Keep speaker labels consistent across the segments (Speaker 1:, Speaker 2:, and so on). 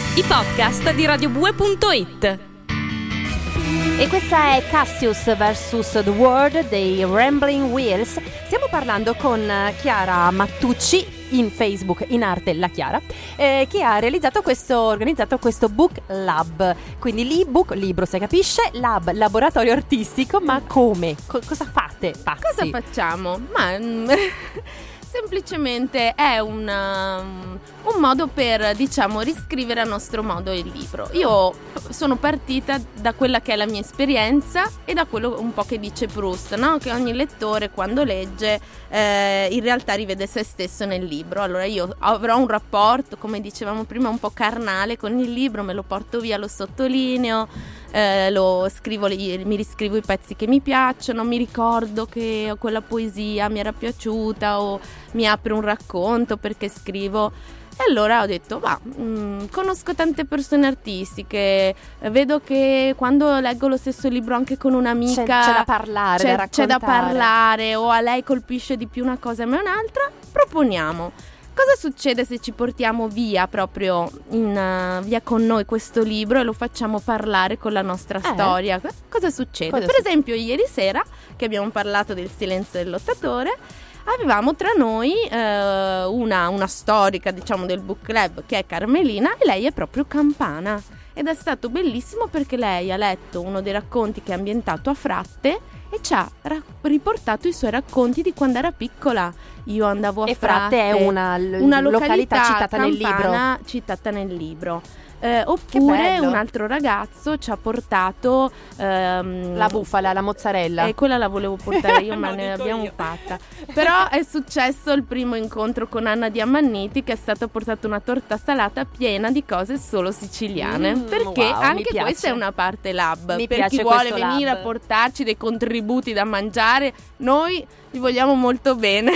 Speaker 1: i podcast di radiobue.it.
Speaker 2: E questa è Cassius vs The World dei Rambling Wheels. Stiamo parlando con Chiara Mattucci, in Facebook, in arte La Chiara, che ha organizzato questo book lab. Quindi libro, si capisce, lab, laboratorio artistico, ma come? Cosa fate, pazzi?
Speaker 3: Cosa facciamo? Semplicemente è un modo per, riscrivere a nostro modo il libro. Io sono partita da quella che è la mia esperienza e da quello un po' che dice Proust, no? Che ogni lettore quando legge in realtà rivede se stesso nel libro. Allora io avrò un rapporto, come dicevamo prima, un po' carnale con il libro, me lo porto via, lo sottolineo, lo scrivo, mi riscrivo i pezzi che mi piacciono, mi ricordo che quella poesia mi era piaciuta o mi apre un racconto perché scrivo. E allora ho detto, conosco tante persone artistiche, vedo che quando leggo lo stesso libro anche con un'amica
Speaker 2: c'è da parlare,
Speaker 3: c'è da parlare, o a lei colpisce di più una cosa e a me un'altra, proponiamo. Cosa succede se ci portiamo via proprio via con noi questo libro e lo facciamo parlare con la nostra storia? Cosa succede? Per esempio ieri sera, che abbiamo parlato del silenzio del lottatore, avevamo tra noi una storica, del book club, che è Carmelina, e lei è proprio campana. Ed è stato bellissimo perché lei ha letto uno dei racconti che è ambientato a Fratte e ci ha riportato i suoi racconti di quando era piccola. Io andavo a Fratte.
Speaker 2: E Fratte è una località
Speaker 3: citata nel libro. Oppure un altro ragazzo ci ha portato
Speaker 2: la bufala, la mozzarella.
Speaker 3: E quella la volevo portare io, ma ne abbiamo fatta. Però è successo il primo incontro con Anna Diamanniti, che è stata portata una torta salata piena di cose solo siciliane. Perché anche questa è una parte lab. Per chi vuole venire a portarci dei contributi da mangiare, noi vi vogliamo molto bene.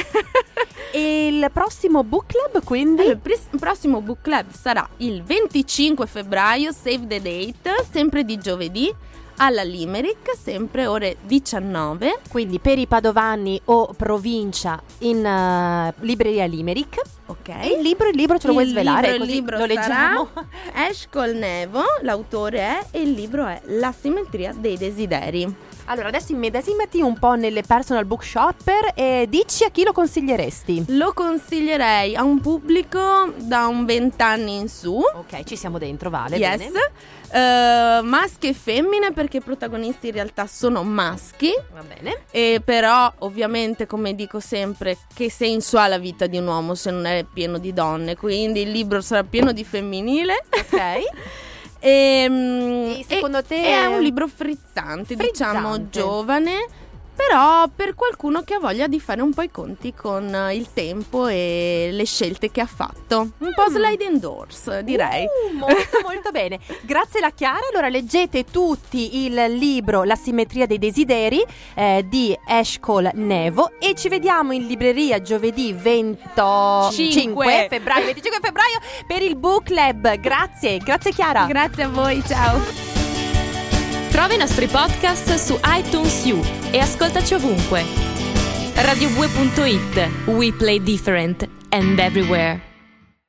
Speaker 2: E il prossimo book club, quindi?
Speaker 3: Il prossimo book club sarà il 25 febbraio, save the date, sempre di giovedì, alla Limerick, sempre ore 19.
Speaker 2: Quindi per i padovani o provincia in libreria Limerick.
Speaker 3: Ok.
Speaker 2: Il libro ce lo vuoi svelare?
Speaker 3: Il libro
Speaker 2: lo leggiamo.
Speaker 3: Eshkol Nevo, l'autore è, e il libro è La simmetria dei desideri.
Speaker 2: Allora, adesso immedesimati un po' nelle personal book shopper e dici a chi lo consiglieresti.
Speaker 3: Lo consiglierei a un pubblico da un 20 anni in su.
Speaker 2: Ok, ci siamo dentro, vale.
Speaker 3: Yes.
Speaker 2: Bene.
Speaker 3: Maschi e femmine, perché i protagonisti in realtà sono maschi.
Speaker 2: Va bene.
Speaker 3: E però, ovviamente, come dico sempre, che senso ha la vita di un uomo se non è pieno di donne? Quindi il libro sarà pieno di femminile.
Speaker 2: Ok.
Speaker 3: E
Speaker 2: secondo te
Speaker 3: è un libro frizzante, giovane, però per qualcuno che ha voglia di fare un po' i conti con il tempo e le scelte che ha fatto. Un po' sliding doors, direi.
Speaker 2: Molto molto bene. Grazie la Chiara. Allora leggete tutti il libro La simmetria dei desideri di Eshkol Nevo e ci vediamo in libreria giovedì 25 febbraio per il book club. Grazie Chiara.
Speaker 3: Grazie a voi, ciao.
Speaker 1: Trova i nostri podcast su iTunes U e ascoltaci ovunque. radiobue.it. We play different and everywhere.